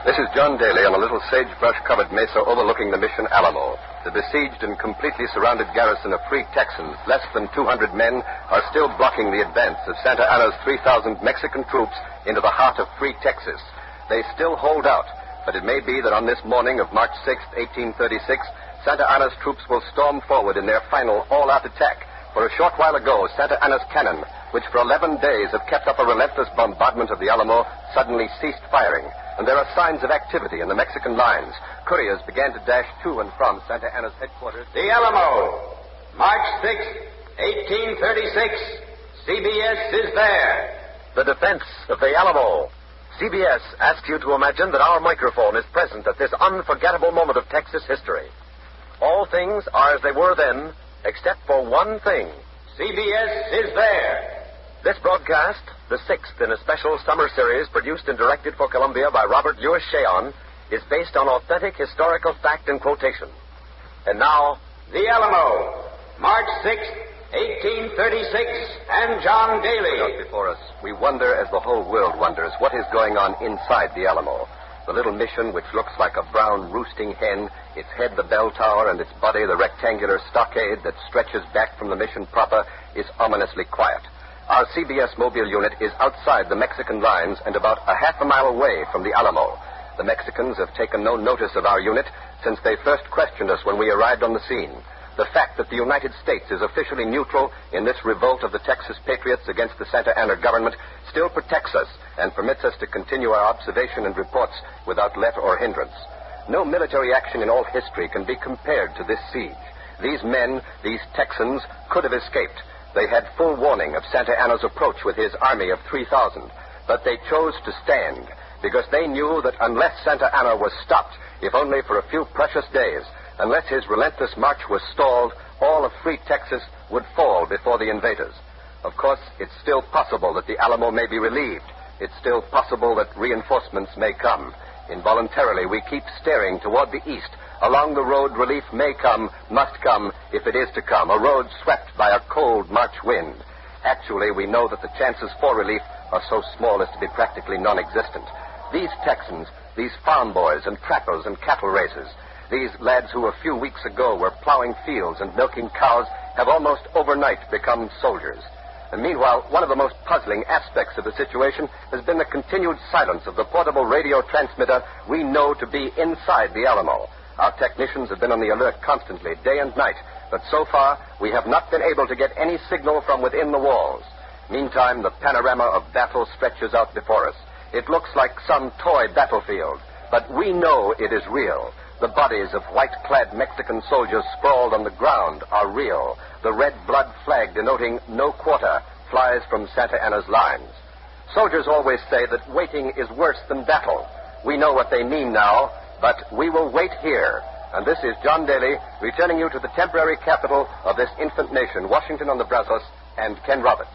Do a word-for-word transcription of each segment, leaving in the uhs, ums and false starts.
This is John Daly on a little sagebrush-covered mesa overlooking the Mission Alamo. The besieged and completely surrounded garrison of Free Texans, less than two hundred men, are still blocking the advance of Santa Anna's three thousand Mexican troops into the heart of Free Texas. They still hold out, but it may be that on this morning of March sixth, eighteen thirty-six, Santa Anna's troops will storm forward in their final all-out attack. For a short while ago, Santa Anna's cannon, which for eleven days have kept up a relentless bombardment of the Alamo, suddenly ceased firing. And there are signs of activity in the Mexican lines. Couriers began to dash to and from Santa Anna's headquarters. The Alamo, March sixth, eighteen thirty-six. C B S is there. The defense of the Alamo. C B S asks you to imagine that our microphone is present at this unforgettable moment of Texas history. All things are as they were then, except for one thing. C B S is there. This broadcast, the sixth in a special summer series produced and directed for Columbia by Robert Louis Cheon, is based on authentic historical fact and quotation. And now, The Alamo, March sixth, eighteen thirty-six, and John Daly. Just before us, we wonder, as the whole world wonders, what is going on inside the Alamo. The little mission, which looks like a brown roosting hen, its head the bell tower, and its body the rectangular stockade that stretches back from the mission proper, is ominously quiet. Our C B S mobile unit is outside the Mexican lines and about a half a mile away from the Alamo. The Mexicans have taken no notice of our unit since they first questioned us when we arrived on the scene. The fact that the United States is officially neutral in this revolt of the Texas patriots against the Santa Anna government still protects us and permits us to continue our observation and reports without let or hindrance. No military action in all history can be compared to this siege. These men, these Texans, could have escaped. They had full warning of Santa Anna's approach with his army of three thousand, but they chose to stand because they knew that unless Santa Anna was stopped, if only for a few precious days, unless his relentless march was stalled, all of Free Texas would fall before the invaders. Of course, it's still possible that the Alamo may be relieved. It's still possible that reinforcements may come. Involuntarily, we keep staring toward the east, along the road relief may come, must come, if it is to come, a road swept by a cold March wind. Actually, we know that the chances for relief are so small as to be practically non-existent. These Texans, these farm boys and trappers and cattle raisers, these lads who a few weeks ago were plowing fields and milking cows, have almost overnight become soldiers. And meanwhile, one of the most puzzling aspects of the situation has been the continued silence of the portable radio transmitter we know to be inside the Alamo. Our technicians have been on the alert constantly, day and night, but so far we have not been able to get any signal from within the walls. Meantime, the panorama of battle stretches out before us. It looks like some toy battlefield, but we know it is real. The bodies of white-clad Mexican soldiers sprawled on the ground are real. The red blood flag denoting no quarter flies from Santa Anna's lines. Soldiers always say that waiting is worse than battle. We know what they mean now, but we will wait here. And this is John Daly, returning you to the temporary capital of this infant nation, Washington on the Brazos, and Ken Roberts.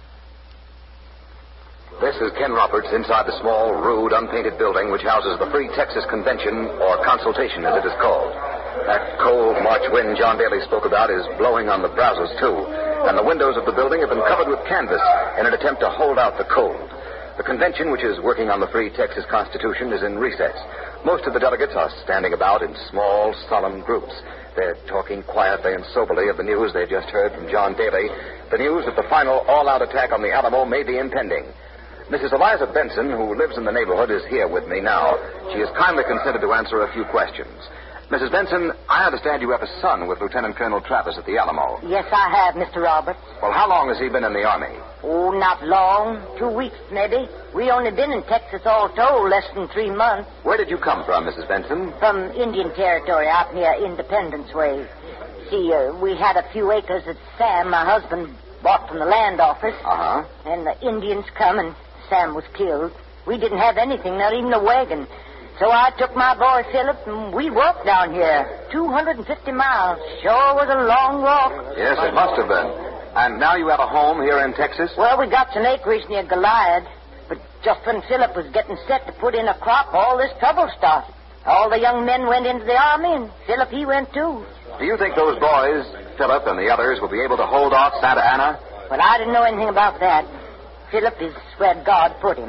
This is Ken Roberts inside the small, rude, unpainted building which houses the Free Texas Convention, or Consultation as it is called. That cold March wind John Daly spoke about is blowing on the Brazos, too, and the windows of the building have been covered with canvas in an attempt to hold out the cold. The convention, which is working on the Free Texas Constitution, is in recess. Most of the delegates are standing about in small, solemn groups. They're talking quietly and soberly of the news they just heard from John Daly, the news that the final all-out attack on the Alamo may be impending. Missus Eliza Benson, who lives in the neighborhood, is here with me now. She has kindly consented to answer a few questions. Missus Benson, I understand you have a son with Lieutenant Colonel Travis at the Alamo. Yes, I have, Mister Roberts. Well, how long has he been in the Army? Oh, not long. Two weeks, maybe. We only been in Texas all told less than three months. Where did you come from, Missus Benson? From Indian Territory out near Independence Way. See, uh, we had a few acres that Sam, my husband, bought from the land office. Uh-huh. And the Indians come and Sam was killed. We didn't have anything, not even a wagon. So I took my boy Philip and we walked down here. two hundred fifty miles. Sure was a long walk. Yes, it must have been. And now you have a home here in Texas? Well, we got some acreage near Goliad. But just when Philip was getting set to put in a crop, all this trouble started. All the young men went into the army, and Philip, he went too. Do you think those boys, Philip and the others, will be able to hold off Santa Anna? Well, I didn't know anything about that. Philip is where God put him.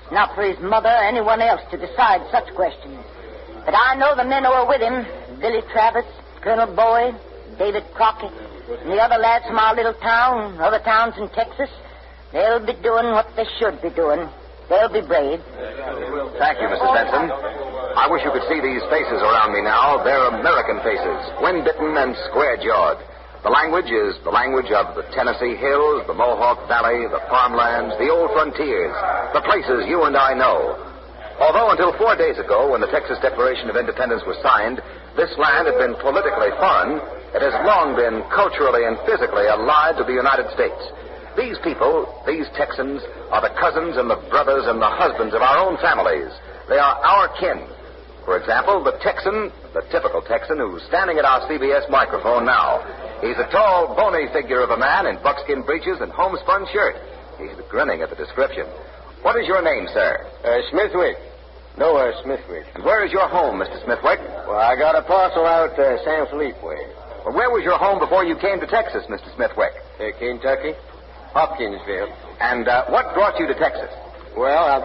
not for his mother or anyone else to decide such questions. But I know the men who are with him, Billy Travis, Colonel Boyd, David Crockett, and the other lads from our little town, other towns in Texas, they'll be doing what they should be doing. They'll be brave. Thank you, Missus Benson. I wish you could see these faces around me now. They're American faces, wind-bitten and square-jawed. The language is the language of the Tennessee hills, the Mohawk Valley, the farmlands, the old frontiers, the places you and I know. Although until four days ago, when the Texas Declaration of Independence was signed, this land had been politically foreign, it has long been culturally and physically allied to the United States. These people, these Texans, are the cousins and the brothers and the husbands of our own families. They are our kin. For example, the Texan, the typical Texan who's standing at our C B S microphone now. He's a tall, bony figure of a man in buckskin breeches and homespun shirt. He's grinning at the description. What is your name, sir? Uh, Smithwick. Noah Smithwick. And where is your home, Mister Smithwick? Well, I got a parcel out uh, San Felipe way. Well, where was your home before you came to Texas, Mister Smithwick? Uh, Kentucky. Hopkinsville. And uh, what brought you to Texas? Well, I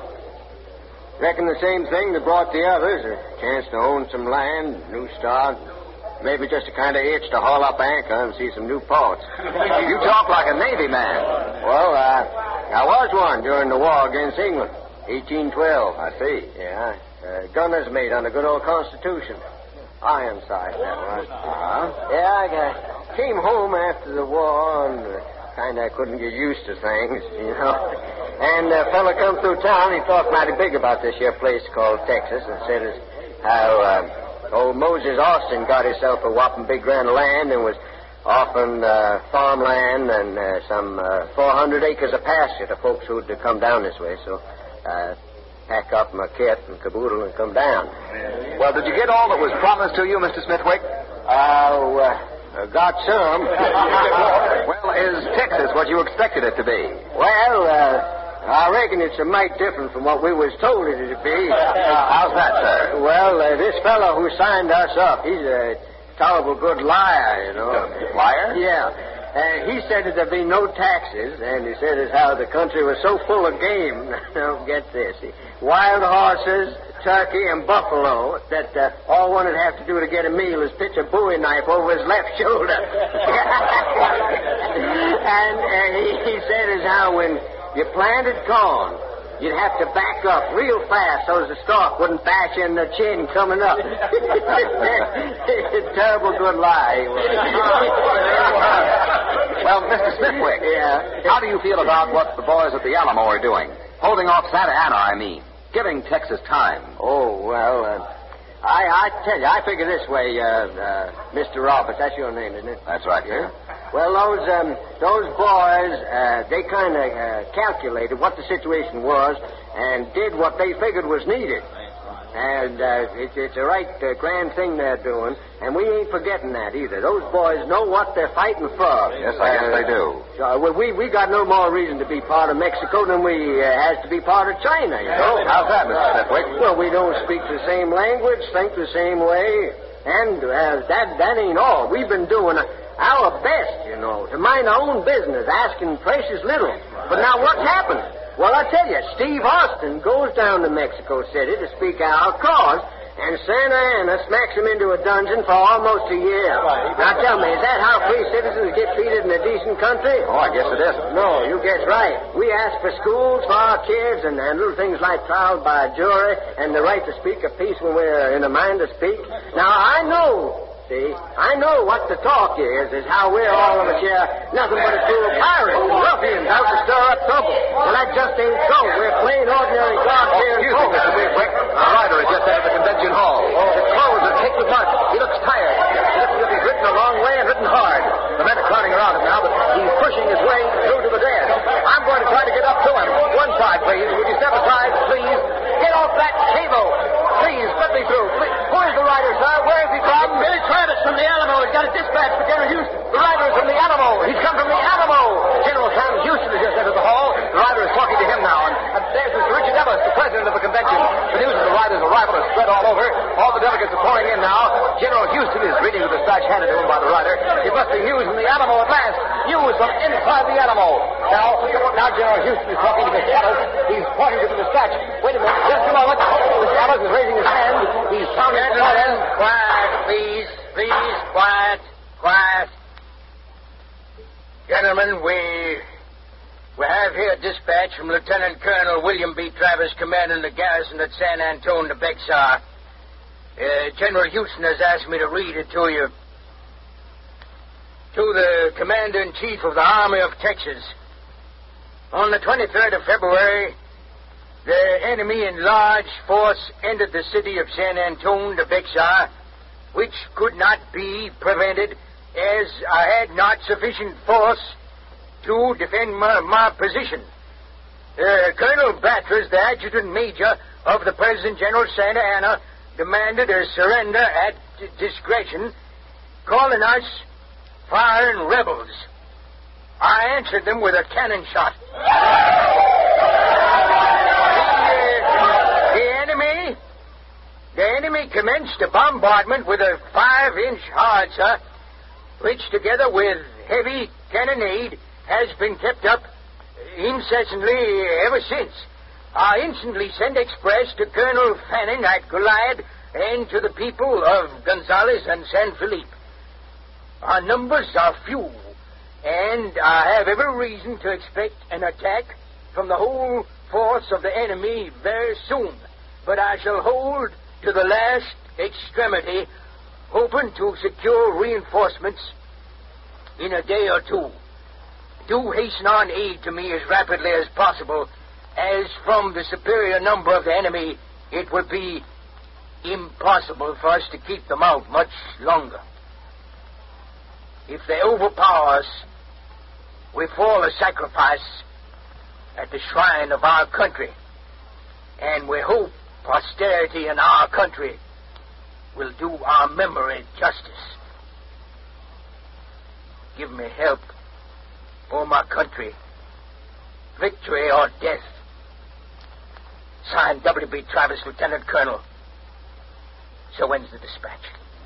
reckon the same thing that brought the others. A chance to own some land, new start. Maybe just a kind of itch to haul up anchor and see some new ports. You talk like a Navy man. Well, uh, I was one during the war against England. eighteen twelve. I see. Yeah. Uh, gunner's mate on the good old Constitution. Ironside, that was. Uh-huh. Yeah, I uh, came home after the war and uh, kind of couldn't get used to things, you know. And a uh, fella come through town, he talked mighty big about this here place called Texas and said as how uh, old Moses Austin got himself a whopping big grand of land and was offering uh, farmland and uh, some uh, four hundred acres of pasture to folks who'd uh, come down this way. So uh, pack up my kit and caboodle and come down. Well, did you get all that was promised to you, Mister Smithwick? Oh, uh, got some. Well, is Texas what you expected it to be? Well, uh, I reckon it's a mite different from what we was told it to be. Uh, how's that, sir? Well, uh, this fellow who signed us up, he's a tolerable good liar, you know. Liar? Yeah. Uh, he said that there'd be no taxes, and he said as how the country was so full of game. Now, get this. Wild horses, turkey, and buffalo, that uh, all one would have to do to get a meal is pitch a bowie knife over his left shoulder. And uh, he, he said as how when you planted corn, you'd have to back up real fast so as the stalk wouldn't bash you in the chin coming up. Terrible good lie. Well, Mister Smithwick, yeah. How do you feel about what the boys at the Alamo are doing? Holding off Santa Ana, I mean. Giving Texas time. Oh, well, uh, I, I tell you, I figure this way, uh, uh, Mister Roberts. That's your name, isn't it? That's right, sir. Well, those um, those boys, uh, they kind of uh, calculated what the situation was and did what they figured was needed. And uh, it's, it's a right uh, grand thing they're doing, and we ain't forgetting that either. Those boys know what they're fighting for. Yes, I guess uh, they do. So, well, we we got no more reason to be part of Mexico than we uh, has to be part of China, you know. How's that, Mister Smithwick? Well, we don't speak the same language, think the same way, and uh, that that ain't all. We've been doing our best, you know, to mind our own business, asking precious little. But now what's happened? Well, I tell you, Steve Austin goes down to Mexico City to speak our cause, and Santa Ana smacks him into a dungeon for almost a year. Now tell me, is that how free citizens get treated in a decent country? Oh, I guess it isn't. No, you guess right. We ask for schools for our kids and, and little things like trial by jury and the right to speak a piece when we're in a mind to speak. Now, I know... See, I know what the talk is, is how we're all of us here nothing but a crew of pirates and ruffians out to stir up trouble. Well, that just ain't so. We're plain, ordinary, God-fearing Excuse me, Mister Smithwick. A rider has just entered the convention hall. His clothes are caked with mud. He looks tired. He looks as if he's ridden a long way and ridden hard. The men are crowding around him now, but he's pushing his way through to the desk. I'm going to try to get up to him. One side, please. Would you step aside, please? Get off that cable. Please, let me through. Please. Who is the rider, sir? Where is he from? Billy Travis from the Alamo has got a dispatch for General Houston. The rider is from the Alamo. He's come from the Alamo. General Sam Houston has just entered the hall. The rider is talking to him now. And, and there's Mister Richard Ellis, the president of the convention. The news of the rider's arrival is spread all over. All the delegates are pouring in now. General Houston is reading the dispatch handed to him by the rider. It must be news from the Alamo at last. News news from inside the Alamo. Now, now General Houston is talking to Mister Ellis. He's pointing to the dispatch. Wait a minute, just a moment. Mister Ellis is raising his hand. He's sounding for Gentlemen, quiet, please. Please, quiet. Quiet. Gentlemen, we... We have here a dispatch from Lieutenant Colonel William B. Travis, commanding the garrison at San Antone de Bexar. Uh, General Houston has asked me to read it to you. To the Commander-in-Chief of the Army of Texas. On the twenty-third of February, the enemy in large force entered the city of San Antone de Bexar, which could not be prevented, as I had not sufficient force to defend my, my position. Uh, Colonel Batters, the adjutant major of the President General Santa Anna, demanded a surrender at d- discretion, calling us firing rebels. I answered them with a cannon shot. the, uh, the enemy, the enemy commenced a bombardment with a five-inch howitzer, which, together with heavy cannonade, has been kept up incessantly ever since. I instantly sent express to Colonel Fannin at Goliad and to the people of Gonzales and San Felipe. Our numbers are few, and I have every reason to expect an attack from the whole force of the enemy very soon. But I shall hold to the last extremity, hoping to secure reinforcements in a day or two. Do hasten on aid to me as rapidly as possible, as from the superior number of the enemy, it would be impossible for us to keep them out much longer. If they overpower us, we fall a sacrifice at the shrine of our country, and we hope posterity in our country will do our memory justice. Give me help, oh my country, victory or death. Signed, W B. Travis, Lieutenant Colonel. So ends the dispatch.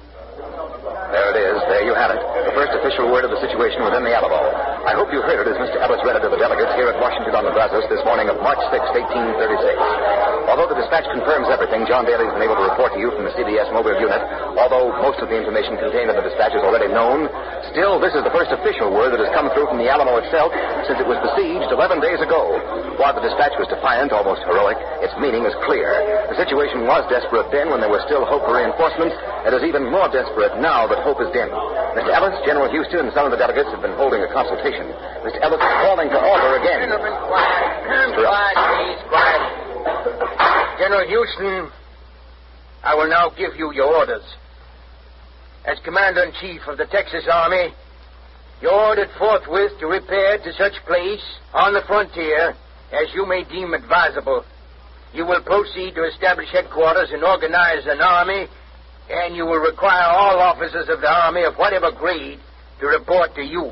There it is. There you have it. The first official word of the situation within the Alamo. I hope you heard it as Mister Ellis read it to the delegates here at Washington on the Brazos this morning of March sixth, eighteen thirty-six. Although the dispatch confirms everything John Daly's been able to report to you from the C B S mobile unit, although most of the information contained in the dispatch is already known, still this is the first official word that has come through from the Alamo itself since it was besieged eleven days ago. While the dispatch was defiant, almost heroic, its meaning is clear. The situation was desperate then when there was still hope for reinforcements. It is even more desperate now that hope is dim. Mister Ellis, General Houston, and some of the delegates have been holding a consultation. Mister Ellis is calling to order again. Gentlemen, quiet. Quiet, please, quiet. General Houston, I will now give you your orders. As Commander-in-Chief of the Texas Army, you're ordered forthwith to repair to such place on the frontier as you may deem advisable. You will proceed to establish headquarters and organize an army, and you will require all officers of the Army of whatever grade to report to you.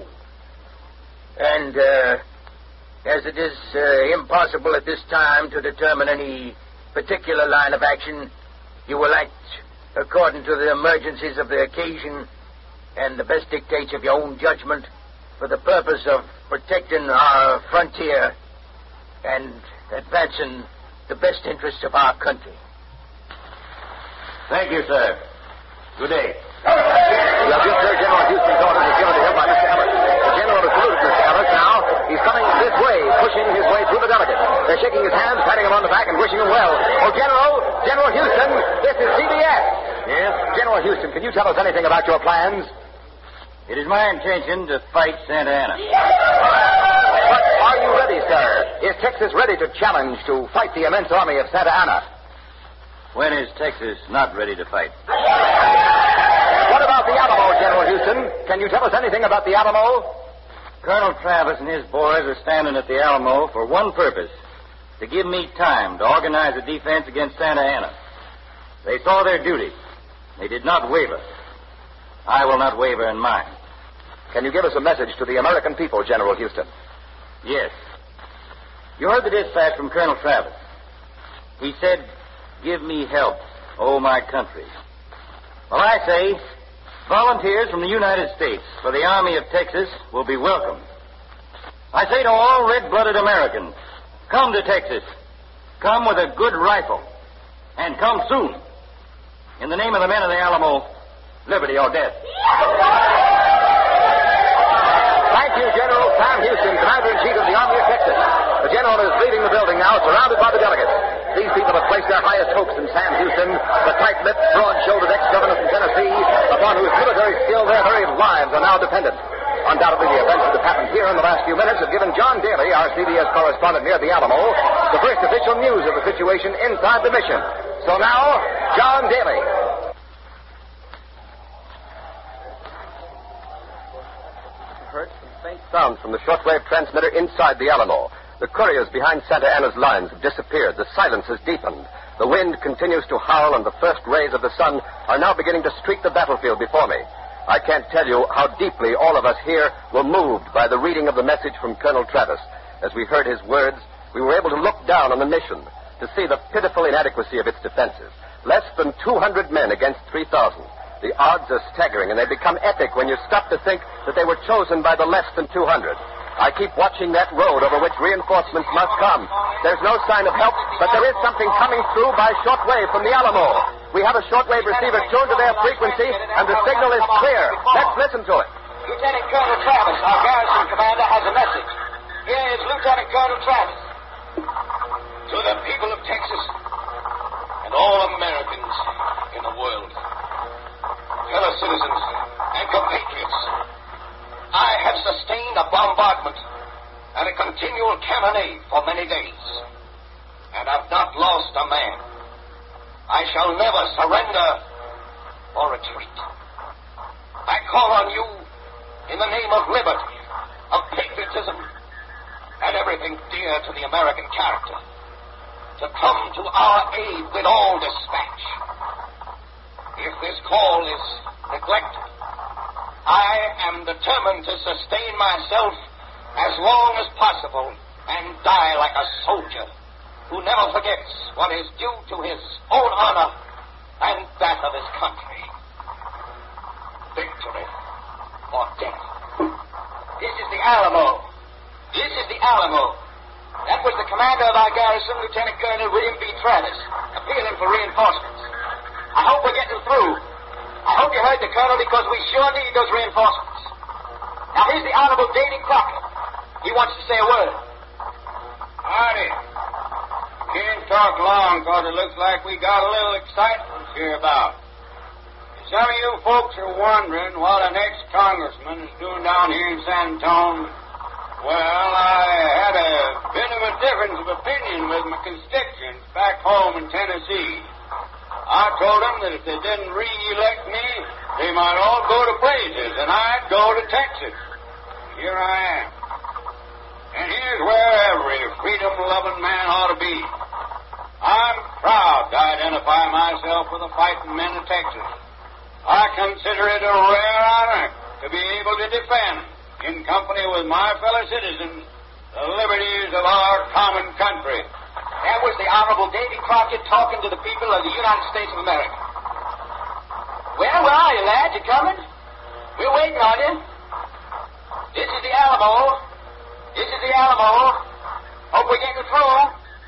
And, uh, as it is uh, impossible at this time to determine any particular line of action, you will act according to the emergencies of the occasion and the best dictates of your own judgment for the purpose of protecting our frontier and advancing the best interests of our country. Thank you, sir. Good day. You have just heard General Houston's orders as given to him by Mister Ellis. The General has saluted Mister Ellis now. He's coming this way, pushing his way through the delegates. They're shaking his hands, patting him on the back, and wishing him well. Oh, General, General Houston, this is C B S. Yes? General Houston, can you tell us anything about your plans? It is my intention to fight Santa Anna. But are you ready, sir? Is Texas ready to challenge to fight the immense army of Santa Anna? When is Texas not ready to fight? What about the Alamo, General Houston? Can you tell us anything about the Alamo? Colonel Travis and his boys are standing at the Alamo for one purpose, to give me time to organize a defense against Santa Anna. They saw their duty. They did not waver. I will not waver in mine. Can you give us a message to the American people, General Houston? Yes. You heard the dispatch from Colonel Travis. He said, "Give me help, oh my country." Well, I say, volunteers from the United States for the Army of Texas will be welcome I say to all red-blooded Americans, come to Texas. Come with a good rifle. And come soon. In the name of the men of the Alamo, liberty or death. Thank you, General Sam Houston, Commander-in-Chief of the Army of Texas. The general is leaving the building now, surrounded by the delegates. These people have placed their highest hopes in Sam Houston, the tight-lipped, broad-shouldered ex-governor from Tennessee, upon whose military skill their very lives are now dependent. Undoubtedly, the events that have happened here in the last few minutes have given John Daly, our C B S correspondent near the Alamo, the first official news of the situation inside the mission. So now, John Daly. Heard some faint sounds from the shortwave transmitter inside the Alamo. The couriers behind Santa Anna's lines have disappeared. The silence has deepened. The wind continues to howl, and the first rays of the sun are now beginning to streak the battlefield before me. I can't tell you how deeply all of us here were moved by the reading of the message from Colonel Travis. As we heard his words, we were able to look down on the mission to see the pitiful inadequacy of its defenses. Less than two hundred men against three thousand. The odds are staggering, and they become epic when you stop to think that they were chosen by the less than two hundred. I keep watching that road over which reinforcements must come. There's no sign of help, but there is something coming through by shortwave from the Alamo. We have a shortwave receiver tuned to their frequency, and the signal is clear. Let's listen to it. Lieutenant Colonel Travis, our garrison commander, has a message. Here is Lieutenant Colonel Travis. To the people of Texas and all Americans in the world, fellow citizens and compatriots, I have sustained a bombardment and a continual cannonade for many days, and have not lost a man. I shall never surrender or retreat. I call on you in the name of liberty, of patriotism, and everything dear to the American character, to come to our aid with all dispatch. If this call is neglected, I am determined to sustain myself as long as possible and die like a soldier who never forgets what is due to his own honor and that of his country. Victory or death. This is the Alamo. This is the Alamo. That was the commander of our garrison, Lieutenant Colonel William B. Travis, appealing for reinforcements. I hope we're getting through. I hope you heard the colonel, because we sure need those reinforcements. Now, here's the Honorable Davy Crockett. He wants to say a word. Howdy. Can't talk long, because it looks like we got a little excitement here about. Some of you folks are wondering what an ex-congressman is doing down here in San Antonio. Well, I had a bit of a difference of opinion with my constituents back home in Tennessee. I told them that if they didn't re-elect me, they might all go to places, and I'd go to Texas. Here I am. And here's where every freedom-loving man ought to be. I'm proud to identify myself with the fighting men of Texas. I consider it a rare honor to be able to defend, in company with my fellow citizens, the liberties of our common country. That was the Honorable Davy Crockett talking to the people of the United States of America. Well, where are you, lad? You coming? We're waiting on you. This is the Alamo. This is the Alamo. Hope we're getting through.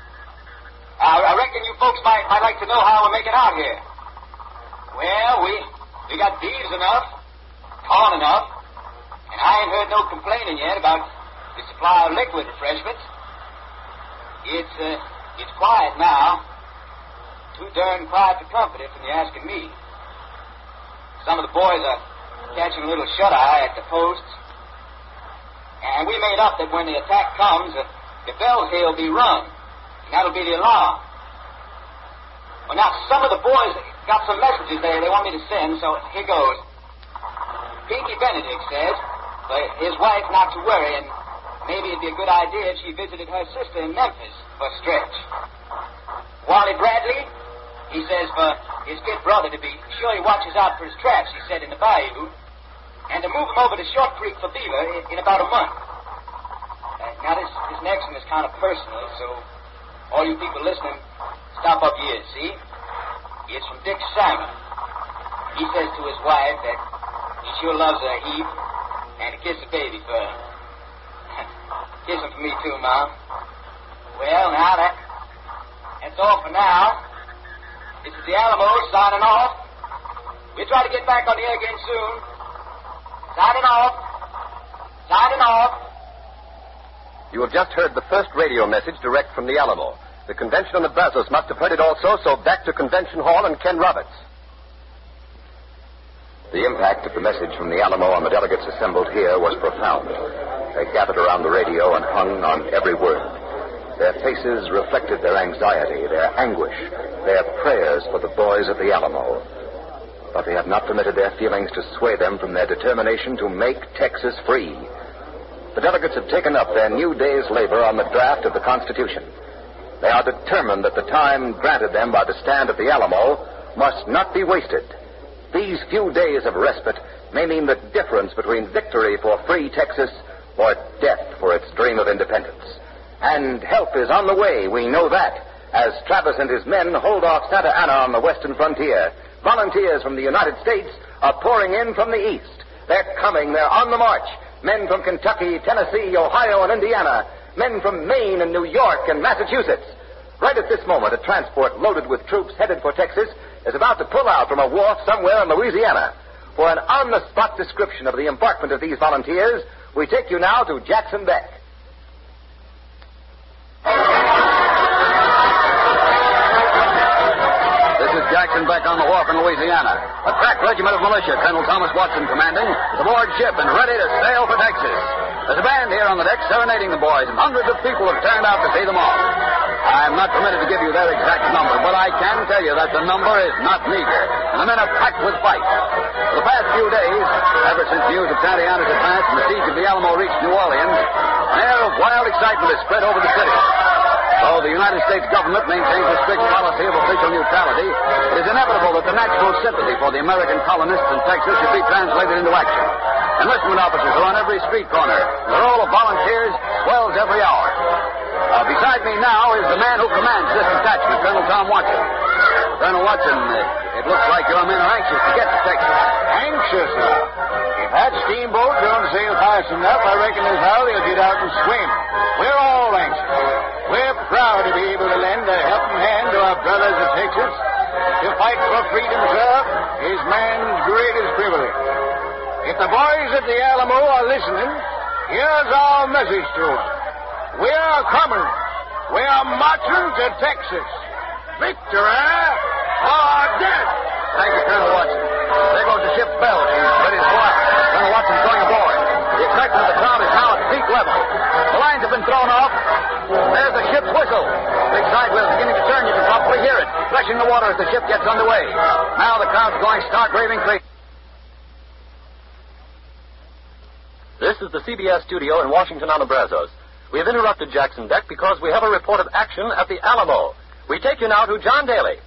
Uh, I reckon you folks might, might like to know how we're making out here. Well, we we got beeves enough, corn enough, and I ain't heard no complaining yet about the supply of liquid refreshments. It's, uh... It's quiet now. Too darn quiet for comfort if you're asking me. Some of the boys are catching a little shut-eye at the posts. And we made up that when the attack comes, uh, the bells here will be rung. And that'll be the alarm. Well, now, some of the boys got some messages there they want me to send, so here goes. Pinky Benedict says for his wife not to worry, and maybe it'd be a good idea if she visited her sister in Memphis for a stretch. Wally Bradley, he says for his kid brother to be sure he watches out for his traps, he said, in the bayou, and to move him over to Short Creek for beaver in, in about a month. Uh, now, this, this next one is kind of personal, so all you people listening, stop up here, see? It's from Dick Simon. He says to his wife that he sure loves her a heap, and to kiss the baby for her. Here's some for me, too, Mom. Well, now, that, that's all for now. This is the Alamo signing off. We'll try to get back on the air again soon. Signing off. Signing off. You have just heard the first radio message direct from the Alamo. The convention on the Brazos must have heard it also, so back to Convention Hall and Ken Roberts. The impact of the message from the Alamo on the delegates assembled here was profound. They gathered around the radio and hung on every word. Their faces reflected their anxiety, their anguish, their prayers for the boys of the Alamo. But they have not permitted their feelings to sway them from their determination to make Texas free. The delegates have taken up their new day's labor on the draft of the Constitution. They are determined that the time granted them by the stand at the Alamo must not be wasted. These few days of respite may mean the difference between victory for free Texas or death for its dream of independence. And help is on the way, we know that, as Travis and his men hold off Santa Anna on the western frontier. Volunteers from the United States are pouring in from the east. They're coming, they're on the march. Men from Kentucky, Tennessee, Ohio, and Indiana. Men from Maine and New York and Massachusetts. Right at this moment, a transport loaded with troops headed for Texas is about to pull out from a wharf somewhere in Louisiana. For an on-the-spot description of the embarkment of these volunteers, we take you now to Jackson Beck. This is Jackson Beck on the wharf in Louisiana. A crack regiment of militia, Colonel Thomas Watson commanding, is aboard ship and ready to sail for Texas. There's a band here on the deck serenading the boys, and hundreds of people have turned out to see them off. I'm not permitted to give you their exact number, but I can tell you that the number is not meager, and the men are packed with fight. For the past few days, ever since news of Santa Anna's advance and the siege of the Alamo reached New Orleans, an air of wild excitement has spread over the city. Though the United States government maintains a strict policy of official neutrality, it is inevitable that the natural sympathy for the American colonists in Texas should be translated into action. Enlistment officers are on every street corner. The roll of volunteers swells every hour. Uh, beside me now is the man who commands this detachment, Colonel Tom Watson. Colonel Watson, uh, it looks like your men are anxious to get to Texas. Anxious, huh? If that steamboat don't sail fast enough, I reckon as how they'll get out and swim. We're all anxious. We're proud to be able to lend a helping hand to our brothers of Texas. To fight for freedom, sir, is man's greatest privilege. If the boys at the Alamo are listening, here's our message to them. We are coming. We are marching to Texas. Victory or death. Thank you, Colonel Watson. There goes the ship's bell. She's ready to go out. Colonel Watson's going aboard. The excitement of the crowd is now at peak level. The lines have been thrown off. There's the ship's whistle. The big side wheel is beginning to turn. You can probably hear it, threshing the water as the ship gets underway. Now the crowd's going stark raving crazy. This is the C B S studio in Washington on the Brazos. We have interrupted Jackson Beck because we have a report of action at the Alamo. We take you now to John Daly.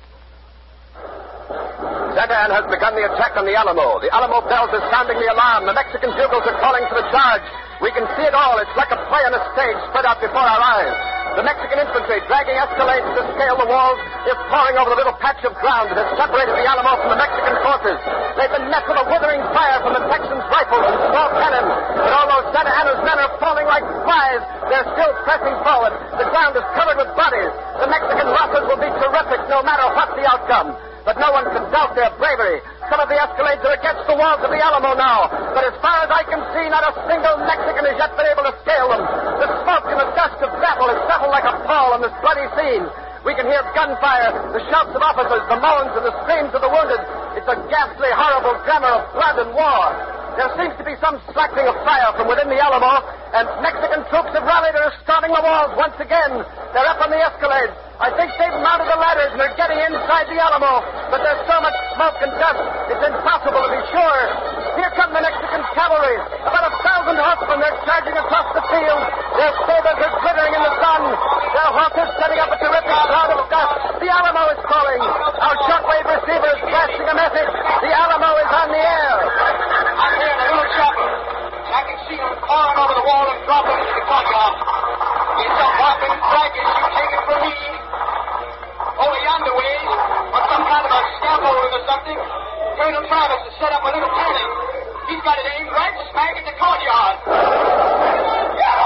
Santa Anna has begun the attack on the Alamo. The Alamo bells are sounding the alarm. The Mexican bugles are calling for the charge. We can see it all. It's like a play on a stage spread out before our eyes. The Mexican infantry, dragging escalades to scale the walls, is pouring over the little patch of ground that has separated the Alamo from the Mexican forces. They've been met with a withering fire from the Texans' rifles and small cannon. But although Santa Anna's men are falling like flies, they're still pressing forward. The ground is covered with bodies. The Mexican losses will be terrific no matter what the outcome. But no one can doubt their bravery. Some of the escalades are against the walls of the Alamo now. But as far as I can see, not a single Mexican has yet been able to scale them. The smoke and the dust of battle has settled like a pall on this bloody scene. We can hear gunfire, the shouts of officers, the moans and the screams of the wounded. It's a ghastly, horrible glamour of blood and war. There seems to be some slackening of fire from within the Alamo, and Mexican troops have rallied and are storming the walls once again. They're up on the escalades. I think they've mounted the ladders and are getting inside the Alamo, but there's so much smoke and dust, it's impossible to be sure. Here come the Mexican cavalry. About a thousand horsemen, they're charging across the field. Their sabers are glittering in the sun. Their horses setting up a terrific cloud of dust. The Alamo is calling. Our shortwave receiver is blasting a message. The Alamo is on the air. I'm here in a little shop, and I can see them pouring over the wall and dropping into the courtyard. It's a whopping fracas, you take it from me. Over yonder way, on some kind of a scaffolding or something, Colonel Travis has set up a little cannon. He's got it aimed right smack at the courtyard.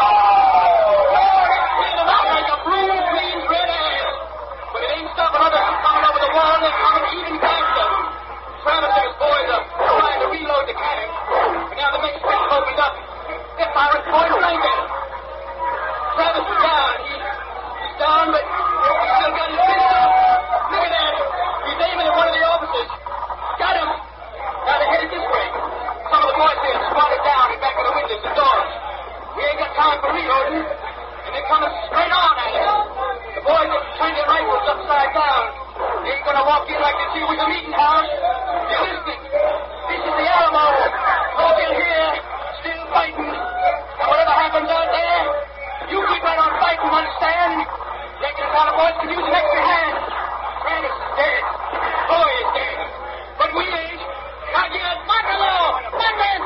like we're reloading, and they're coming straight on at us. The boys have turned their rifles upside down. They ain't gonna walk in like this here was a meeting house. You're listening. This is the Alamo. Folks in here, still fighting. And whatever happens out there, you keep right on fighting, understand? Reckon if all the boys could use an extra hand. Travis is dead. Boy is dead. But we ain't. Not yet. Buckle up. Buckle up.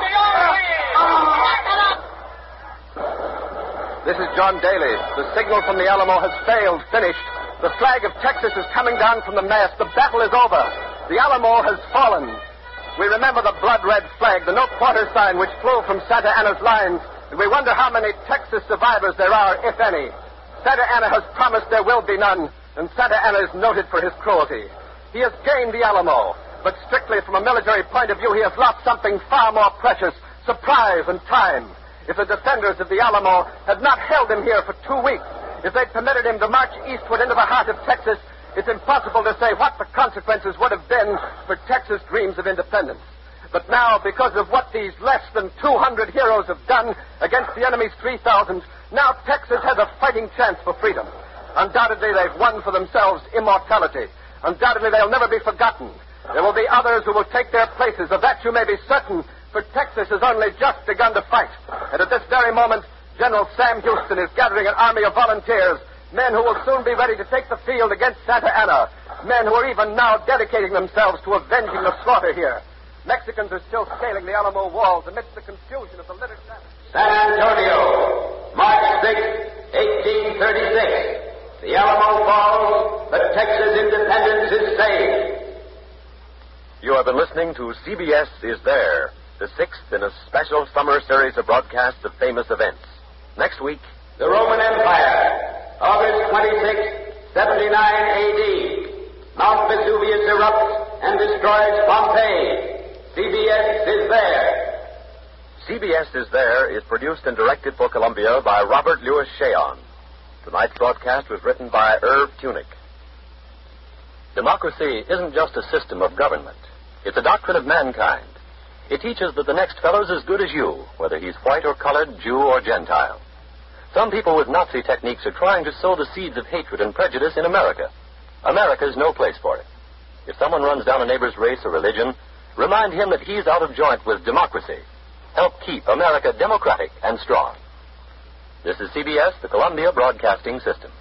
Buckle up. This is John Daly. The signal from the Alamo has failed, finished. The flag of Texas is coming down from the mast. The battle is over. The Alamo has fallen. We remember the blood-red flag, the no-quarter sign which flew from Santa Anna's lines, and we wonder how many Texas survivors there are, if any. Santa Anna has promised there will be none, and Santa Anna is noted for his cruelty. He has gained the Alamo, but strictly from a military point of view, he has lost something far more precious, surprise and time. If the defenders of the Alamo had not held him here for two weeks, if they'd permitted him to march eastward into the heart of Texas, it's impossible to say what the consequences would have been for Texas' dreams of independence. But now, because of what these less than two hundred heroes have done against the enemy's three thousand, now Texas has a fighting chance for freedom. Undoubtedly, they've won for themselves immortality. Undoubtedly, they'll never be forgotten. There will be others who will take their places. Of that you may be certain, for Texas has only just begun to fight. And at this very moment, General Sam Houston is gathering an army of volunteers, men who will soon be ready to take the field against Santa Anna, men who are even now dedicating themselves to avenging the slaughter here. Mexicans are still scaling the Alamo walls amidst the confusion of the littered savages. San Antonio, March sixth, eighteen thirty-six. The Alamo falls, but Texas independence is saved. You have been listening to C B S Is There, the sixth in a special summer series of broadcasts of famous events. Next week, the Roman Empire, August twenty-sixth, seventy-nine A D. Mount Vesuvius erupts and destroys Pompeii. C B S Is There. C B S Is There is produced and directed for Columbia by Robert Louis Cheon. Tonight's broadcast was written by Irv Tunick. Democracy isn't just a system of government. It's a doctrine of mankind. It teaches that the next fellow's as good as you, whether he's white or colored, Jew or Gentile. Some people with Nazi techniques are trying to sow the seeds of hatred and prejudice in America. America's no place for it. If someone runs down a neighbor's race or religion, remind him that he's out of joint with democracy. Help keep America democratic and strong. This is C B S, the Columbia Broadcasting System.